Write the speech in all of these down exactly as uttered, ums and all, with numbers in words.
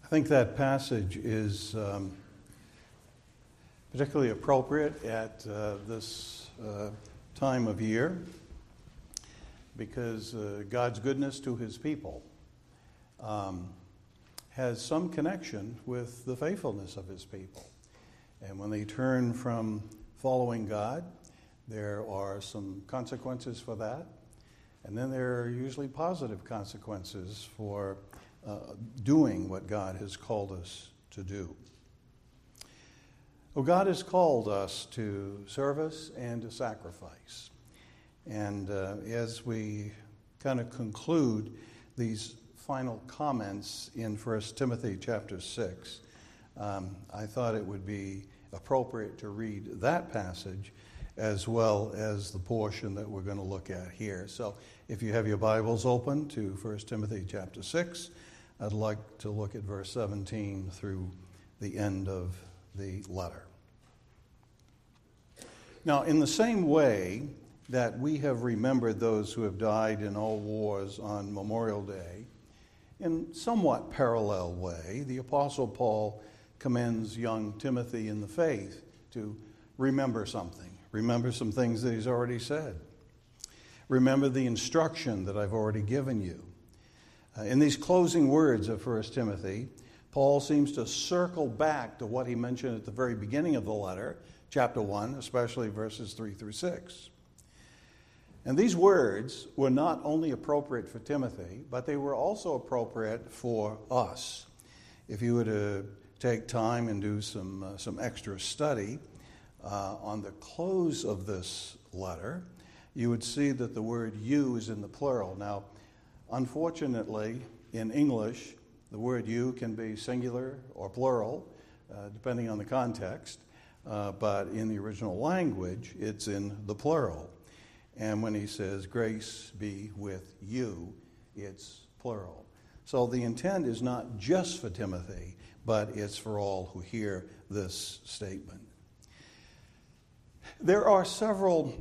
I think that passage is um, particularly appropriate at uh, this uh, time of year because uh, God's goodness to his people um, has some connection with the faithfulness of his people. And when they turn from following God, there are some consequences for that. And then there are usually positive consequences for uh, doing what God has called us to do. Well, God has called us to service and to sacrifice. And uh, as we kind of conclude these final comments in First Timothy chapter six, um, I thought it would be appropriate to read that passage as well as the portion that we're going to look at here. So if you have your Bibles open to First Timothy chapter six, I'd like to look at verse seventeen through the end of the letter. Now, in the same way that we have remembered those who have died in all wars on Memorial Day, in somewhat parallel way, the Apostle Paul commends young Timothy in the faith to remember something. Remember some things that he's already said. Remember the instruction that I've already given you. Uh, in these closing words of First Timothy, Paul seems to circle back to what he mentioned at the very beginning of the letter, chapter one, especially verses three through six. And these words were not only appropriate for Timothy, but they were also appropriate for us. If you were to take time and do some, uh, some extra study uh, on the close of this letter, you would see that the word you is in the plural. Now, unfortunately, in English, the word you can be singular or plural, uh, depending on the context. Uh, but in the original language, it's in the plural. And when he says, grace be with you, it's plural. So the intent is not just for Timothy, but it's for all who hear this statement. There are several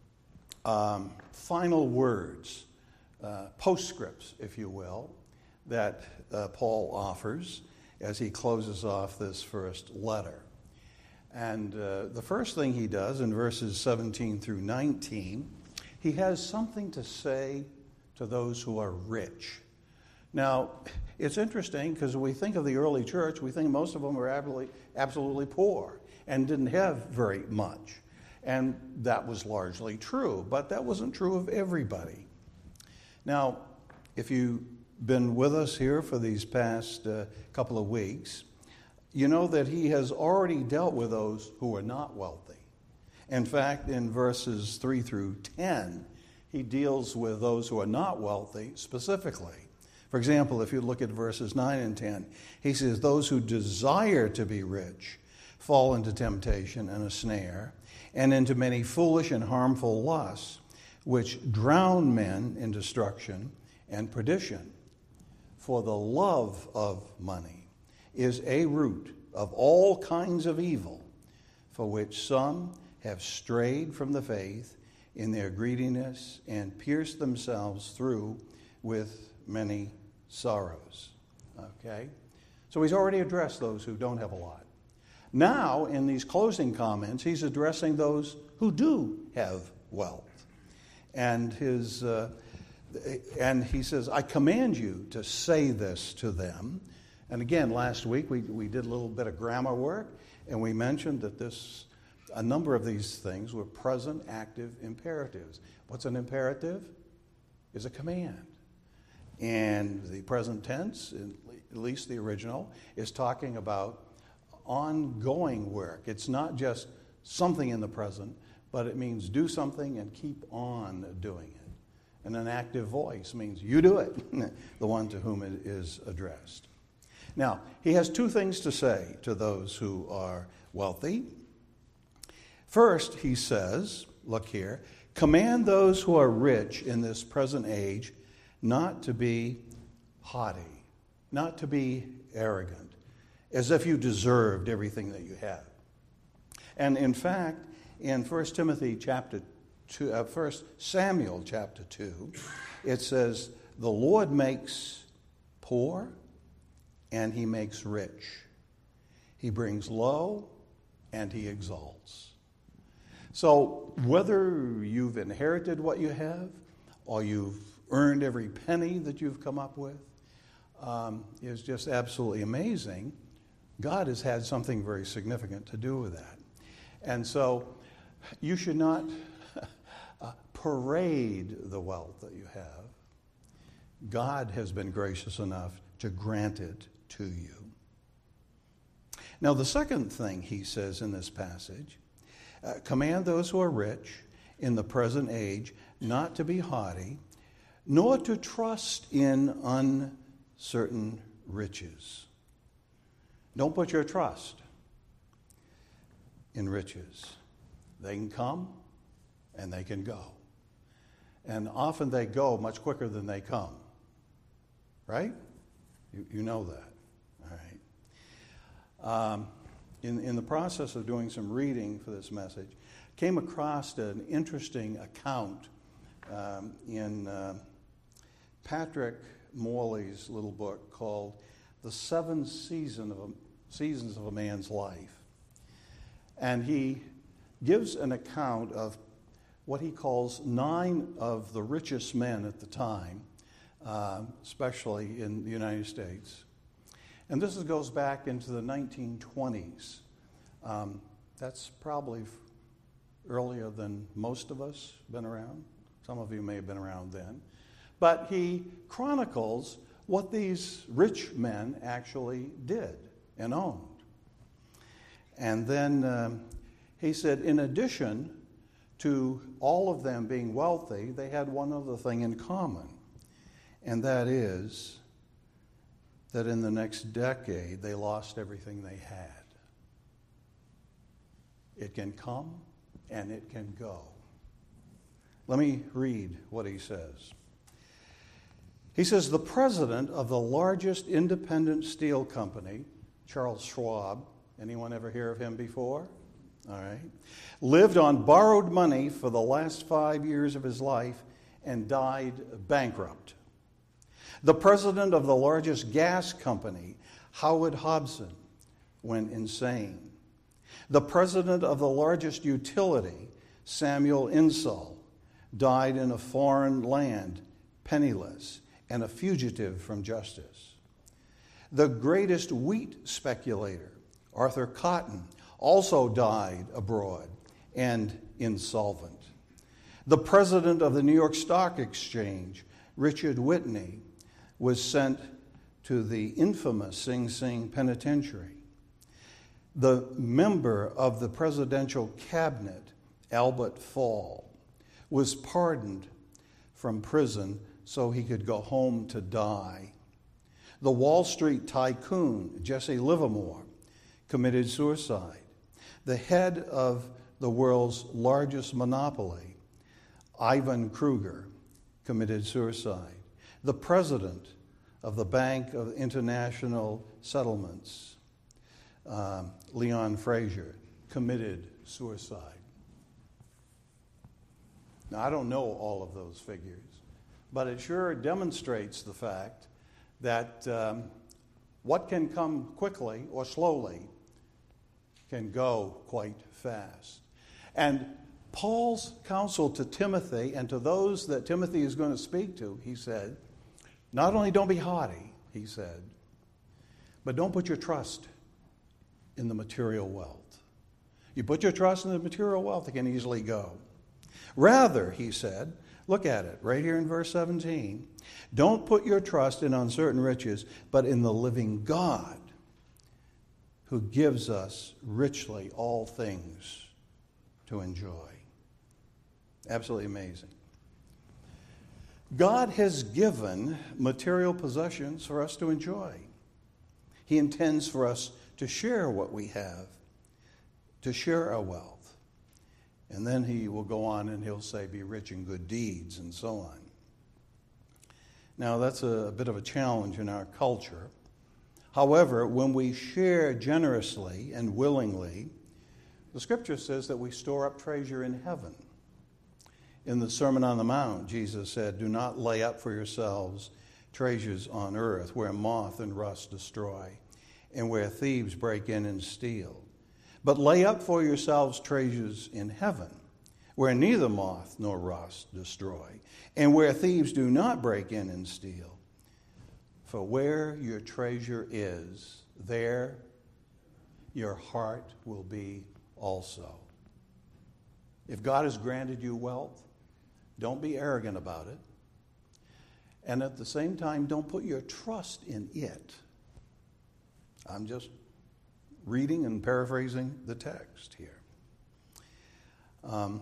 um, final words, uh, postscripts, if you will, that uh, Paul offers as he closes off this first letter. And uh, the first thing he does in verses seventeen through nineteen, he has something to say to those who are rich. Now, it's interesting because when we think of the early church, we think most of them were absolutely, absolutely poor and didn't have very much. And that was largely true, but that wasn't true of everybody. Now, if you've been with us here for these past uh, couple of weeks, you know that he has already dealt with those who are not wealthy. In fact, in verses three through ten, he deals with those who are not wealthy specifically. For example, if you look at verses nine and ten, he says, those who desire to be rich fall into temptation and a snare, and into many foolish and harmful lusts, which drown men in destruction and perdition. For the love of money is a root of all kinds of evil, for which some have strayed from the faith in their greediness and pierced themselves through with many sorrows. Okay? So he's already addressed those who don't have a lot. Now, in these closing comments, he's addressing those who do have wealth. And his uh, and he says, I command you to say this to them. And again, last week we, we did a little bit of grammar work, and we mentioned that this a number of these things were present active imperatives. What's an imperative? Is a command. And the present tense, at least the original, is talking about ongoing work. It's not just something in the present, but it means do something and keep on doing it. And an active voice means you do it, the one to whom it is addressed. Now, he has two things to say to those who are wealthy. First, he says, look here, command those who are rich in this present age not to be haughty, not to be arrogant, as if you deserved everything that you have. And in fact, in First Timothy chapter two, uh, First Samuel chapter two, it says, the Lord makes poor and he makes rich. He brings low, and he exalts. So whether you've inherited what you have, or you've earned every penny that you've come up with, um, is just absolutely amazing. God has had something very significant to do with that. And so you should not uh, parade the wealth that you have. God has been gracious enough to grant it to you. Now, the second thing he says in this passage, uh, command those who are rich in the present age not to be haughty, nor to trust in uncertain riches. Don't put your trust in riches. They can come and they can go. And often they go much quicker than they come. Right? You, you know that. All right. Um, in, in the process of doing some reading for this message, came across an interesting account um, in uh, Patrick Morley's little book called The Seven Season of a, Seasons of a Man's Life. And he gives an account of what he calls nine of the richest men at the time, uh, especially in the United States. And this is, goes back into the nineteen twenties. Um, that's probably f- earlier than most of us been around. Some of you may have been around then. But he chronicles what these rich men actually did and owned. And then um, he said, in addition to all of them being wealthy, they had one other thing in common. And that is that in the next decade, they lost everything they had. It can come and it can go. Let me read what he says. He says, the president of the largest independent steel company, Charles Schwab, anyone ever hear of him before? All right. Lived on borrowed money for the last five years of his life and died bankrupt. The president of the largest gas company, Howard Hobson, went insane. The president of the largest utility, Samuel Insull, died in a foreign land, penniless, and a fugitive from justice. The greatest wheat speculator, Arthur Cotton, also died abroad and insolvent. The president of the New York Stock Exchange, Richard Whitney, was sent to the infamous Sing Sing Penitentiary. The member of the presidential cabinet, Albert Fall, was pardoned from prison so he could go home to die. The Wall Street tycoon, Jesse Livermore, committed suicide. The head of the world's largest monopoly, Ivan Kruger, committed suicide. The president of the Bank of International Settlements, um, Leon Fraser, committed suicide. Now, I don't know all of those figures, but it sure demonstrates the fact that um, what can come quickly or slowly can go quite fast. And Paul's counsel to Timothy and to those that Timothy is going to speak to, he said, not only don't be haughty, he said, but don't put your trust in the material wealth. You put your trust in the material wealth, it can easily go. Rather, he said, look at it right here in verse seventeen, don't put your trust in uncertain riches, but in the living God, who gives us richly all things to enjoy. Absolutely amazing. God has given material possessions for us to enjoy. He intends for us to share what we have, to share our wealth. And then he will go on and he'll say, be rich in good deeds, and so on. Now, that's a, a bit of a challenge in our culture. However, when we share generously and willingly, the scripture says that we store up treasure in heaven. In the Sermon on the Mount, Jesus said, do not lay up for yourselves treasures on earth where moth and rust destroy, and where thieves break in and steal. But lay up for yourselves treasures in heaven, where neither moth nor rust destroy, and where thieves do not break in and steal. For where your treasure is, there your heart will be also. If God has granted you wealth, don't be arrogant about it. And at the same time, don't put your trust in it. I'm just reading and paraphrasing the text here. Um,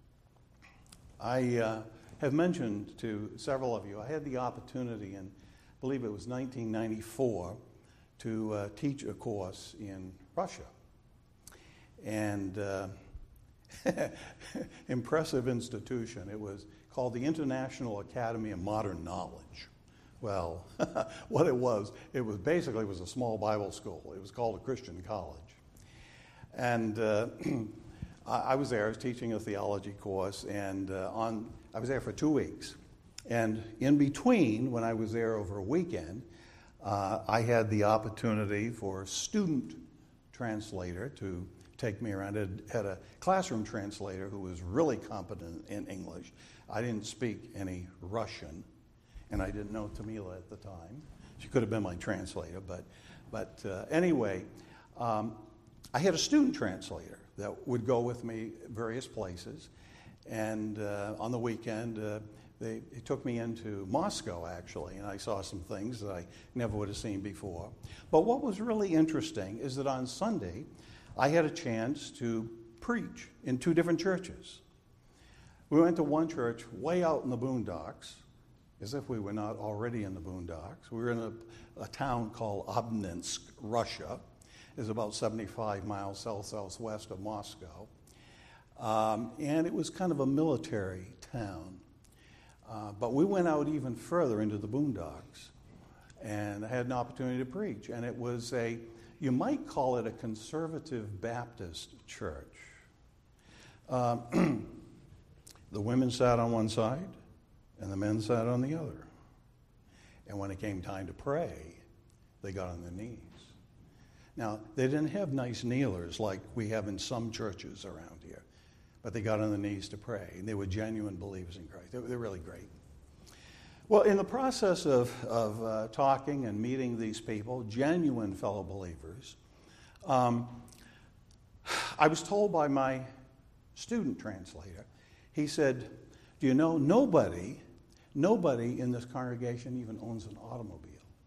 I uh, have mentioned to several of you, I had the opportunity in, I believe it was nineteen ninety-four, to uh, teach a course in Russia. And uh, impressive institution. It was called the International Academy of Modern Knowledge. Well, what it was, it was basically it was a small Bible school. It was called a Christian college. And uh, I was there, I was teaching a theology course, and uh, on I was there for two weeks. And in between, when I was there over a weekend, uh, I had the opportunity for a student translator to take me around. I had a classroom translator who was really competent in English. I didn't speak any Russian, and I didn't know Tamila at the time. She could have been my translator, but but uh, anyway, um, I had a student translator that would go with me various places, and uh, on the weekend uh, they, they took me into Moscow, actually, and I saw some things that I never would have seen before. But what was really interesting is that on Sunday, I had a chance to preach in two different churches. We went to one church way out in the boondocks, as if we were not already in the boondocks. We were in a, a town called Obninsk, Russia. It's about seventy-five miles south-southwest of Moscow. Um, and it was kind of a military town. Uh, but we went out even further into the boondocks, and I had an opportunity to preach. And it was a, you might call it a conservative Baptist church. Um, the women sat on one side, and the men sat on the other. And when it came time to pray, they got on their knees. Now, they didn't have nice kneelers like we have in some churches around here, but they got on their knees to pray, and they were genuine believers in Christ. They were, they're really great. Well, in the process of, of uh, talking and meeting these people, genuine fellow believers, um, I was told by my student translator, he said, do you know, nobody, nobody in this congregation even owns an automobile.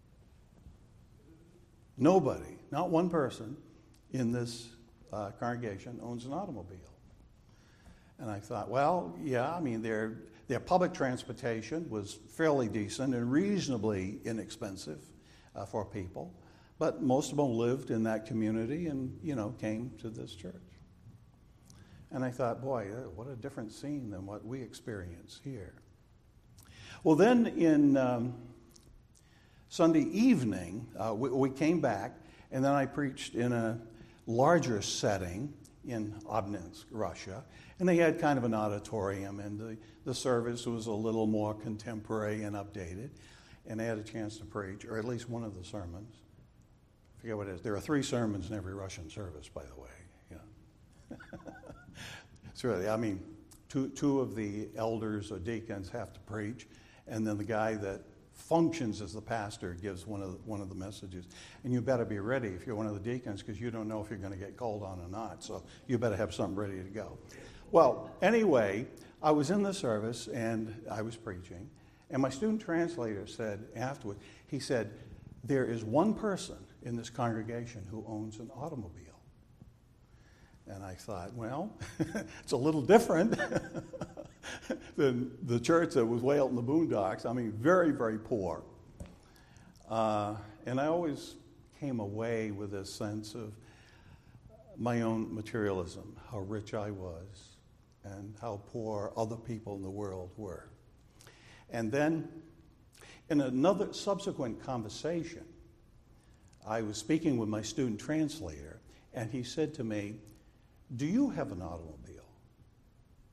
Nobody, not one person in this uh, congregation owns an automobile. And I thought, well, yeah, I mean, their, their public transportation was fairly decent and reasonably inexpensive uh, for people. But most of them lived in that community and, you know, came to this church. And I thought, boy, what a different scene than what we experience here. Well, then in um, Sunday evening, uh, we, we came back, and then I preached in a larger setting in Obninsk, Russia. And they had kind of an auditorium, and the, the service was a little more contemporary and updated. And I had a chance to preach, or at least one of the sermons. I forget what it is. There are three sermons in every Russian service, by the way. Yeah. It's really, I mean, two, two of the elders or deacons have to preach, and then the guy that functions as the pastor gives one of the, one of the messages. And you better be ready if you're one of the deacons, because you don't know if you're going to get called on or not. So you better have something ready to go. Well, anyway, I was in the service, and I was preaching, and my student translator said afterward, he said, there is one person in this congregation who owns an automobile. And I thought, well, it's a little different than the church that was way out in the boondocks. I mean, very, very poor. Uh, and I always came away with a sense of my own materialism, how rich I was, and how poor other people in the world were. And then, in another subsequent conversation, I was speaking with my student translator, and he said to me, do you have an automobile?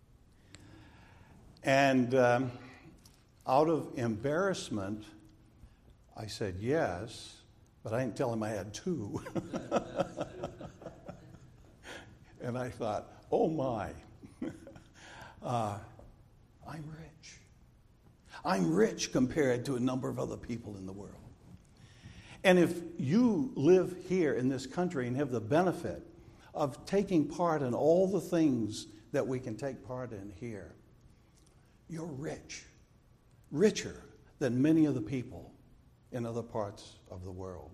And um, out of embarrassment I said, yes, but I didn't tell him I had two. And I thought, oh my, uh, I'm rich. I'm rich compared to a number of other people in the world. And if you live here in this country and have the benefit of taking part in all the things that we can take part in here, you're rich, richer than many of the people in other parts of the world.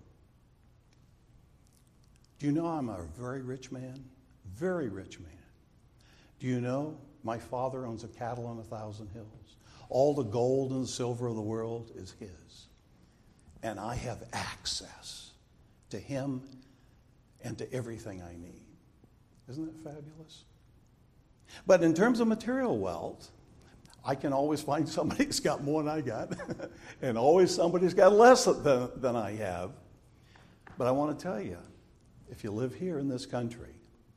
Do you know I'm a very rich man? Very rich man. Do you know my father owns a cattle on a thousand hills? All the gold and the silver of the world is his. And I have access to him and to everything I need. Isn't that fabulous? But in terms of material wealth, I can always find somebody who's got more than I got, and always somebody's got less than, than I have. But I want to tell you, if you live here in this country,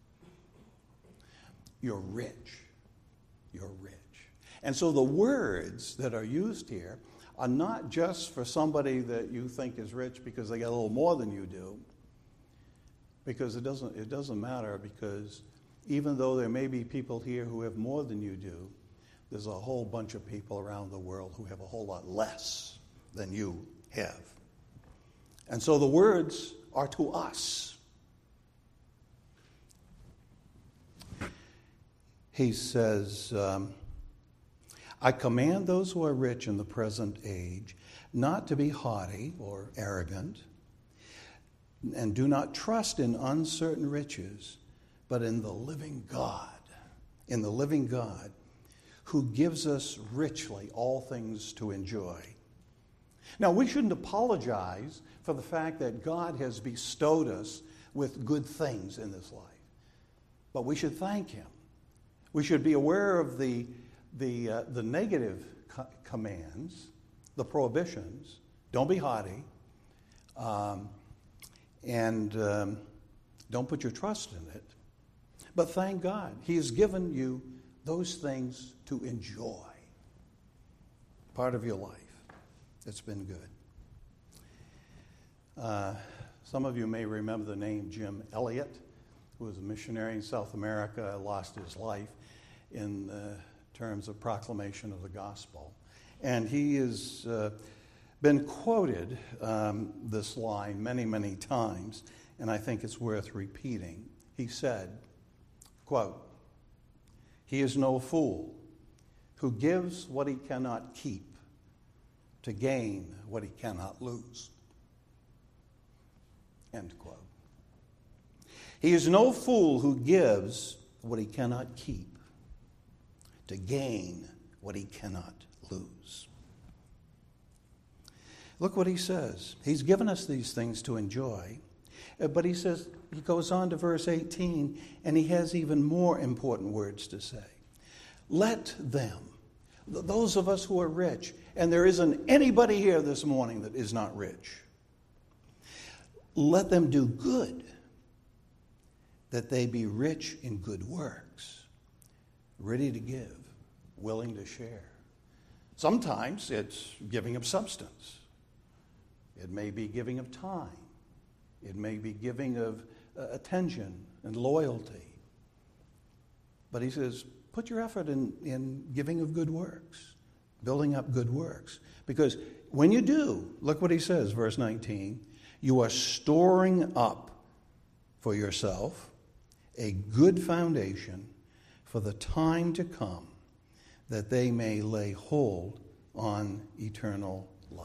you're rich. You're rich. And so the words that are used here are not just for somebody that you think is rich because they got a little more than you do. Because it doesn't, it doesn't matter, because even though there may be people here who have more than you do, there's a whole bunch of people around the world who have a whole lot less than you have. And so the words are to us. He says, um, I command those who are rich in the present age not to be haughty or arrogant, and do not trust in uncertain riches, but in the living God, in the living God, who gives us richly all things to enjoy. Now, we shouldn't apologize for the fact that God has bestowed us with good things in this life, but we should thank him. We should be aware of the, the, uh, the negative co- commands, the prohibitions. Don't be haughty, um, and um, don't put your trust in it. But thank God, he has given you those things to enjoy. Part of your life. It's been good. Uh, some of you may remember the name Jim Elliot, who was a missionary in South America, lost his life in uh, terms of proclamation of the gospel. And he has uh, been quoted um, this line many, many times, and I think it's worth repeating. He said, quote, "He is no fool who gives what he cannot keep to gain what he cannot lose." End quote. He is no fool who gives what he cannot keep to gain what he cannot lose. Look what he says. He's given us these things to enjoy. But he says, he goes on to verse eighteen, and he has even more important words to say. Let them, those of us who are rich, and there isn't anybody here this morning that is not rich, let them do good, that they be rich in good works, ready to give, willing to share. Sometimes it's giving of substance. It may be giving of time. It may be giving of uh, attention and loyalty. But he says, put your effort in, in giving of good works, building up good works. Because when you do, look what he says, verse nineteen, you are storing up for yourself a good foundation for the time to come, that they may lay hold on eternal life.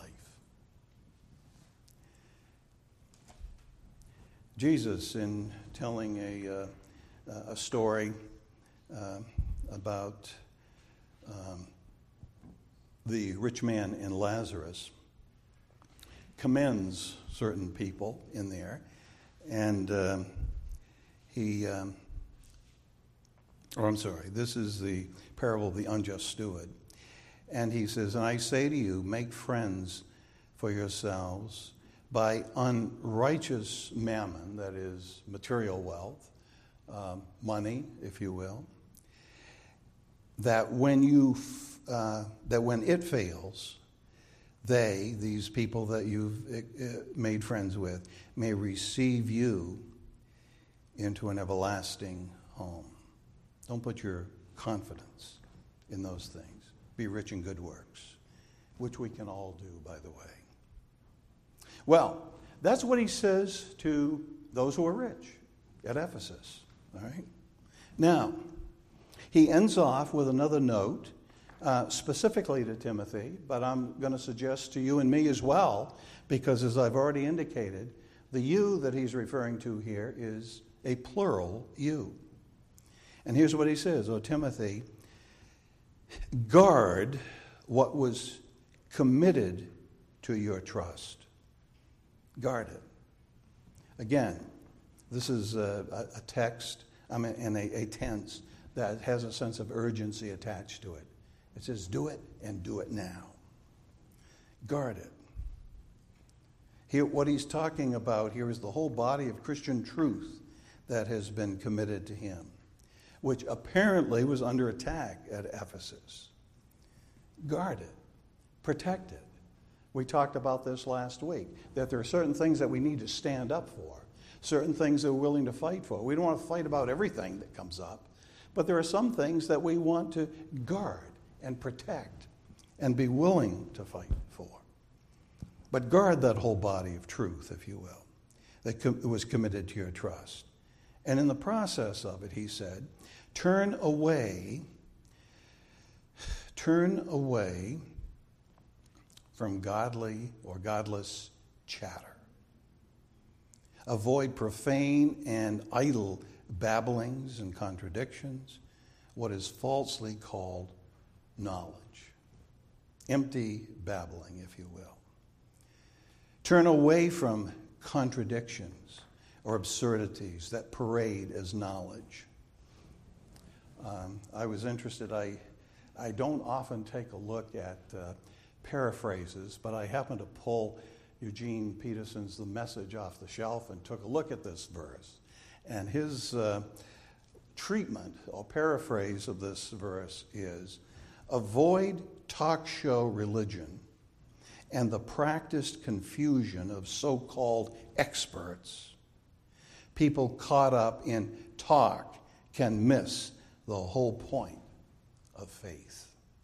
Jesus, in telling a, uh, a story uh, about um, the rich man and Lazarus, commends certain people in there, and um, he, um, or I'm sorry, this is the parable of the unjust steward. And he says, and I say to you, make friends for yourselves by unrighteous mammon, that is material wealth, um, money, if you will, that when you, uh, that when it fails, they, these people that you've uh, made friends with, may receive you into an everlasting home. Don't put your confidence in those things. Be rich in good works, which we can all do, by the way. Well, that's what he says to those who are rich at Ephesus. All right? Now, he ends off with another note, uh, specifically to Timothy, but I'm going to suggest to you and me as well, because as I've already indicated, the you that he's referring to here is a plural you. And here's what he says, "O Timothy, guard what was committed to your trust." Guard it. Again, this is a, a text, I mean, and a, a tense that has a sense of urgency attached to it. It says, do it and do it now. Guard it. Here, what he's talking about here is the whole body of Christian truth that has been committed to him, which apparently was under attack at Ephesus. Guard it. Protect it. We talked about this last week, that there are certain things that we need to stand up for, certain things that we're willing to fight for. We don't want to fight about everything that comes up, but there are some things that we want to guard and protect and be willing to fight for. But guard that whole body of truth, if you will, that com- was committed to your trust. And in the process of it, he said, turn away, turn away from godly or godless chatter. Avoid profane and idle babblings and contradictions, what is falsely called knowledge. Empty babbling, if you will. Turn away from contradictions or absurdities that parade as knowledge. Um, I was interested, I, I don't often take a look at uh, paraphrases, but I happened to pull Eugene Peterson's The Message off the shelf and took a look at this verse. And his uh, treatment or paraphrase of this verse is, avoid talk show religion and the practiced confusion of so-called experts. People caught up in talk can miss the whole point of faith.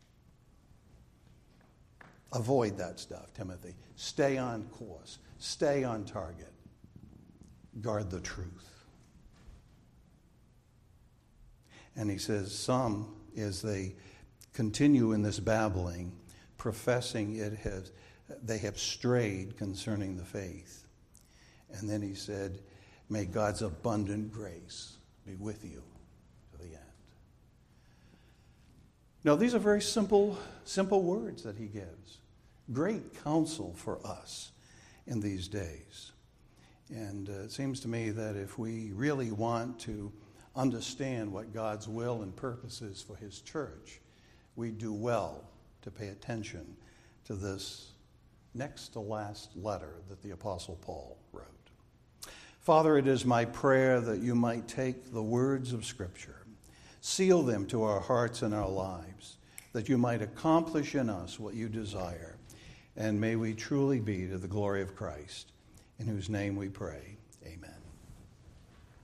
Avoid that stuff, Timothy. Stay on course. Stay on target. Guard the truth. And he says, some, as they continue in this babbling, professing it has, they have strayed concerning the faith. And then he said, may God's abundant grace be with you to the end. Now, these are very simple, simple words that he gives. Great counsel for us in these days. And uh, it seems to me that if we really want to understand what God's will and purpose is for his church, we do well to pay attention to this next to last letter that the Apostle Paul wrote. Father, it is my prayer that you might take the words of Scripture, seal them to our hearts and our lives, that you might accomplish in us what you desire, and may we truly be to the glory of Christ, in whose name we pray. Amen.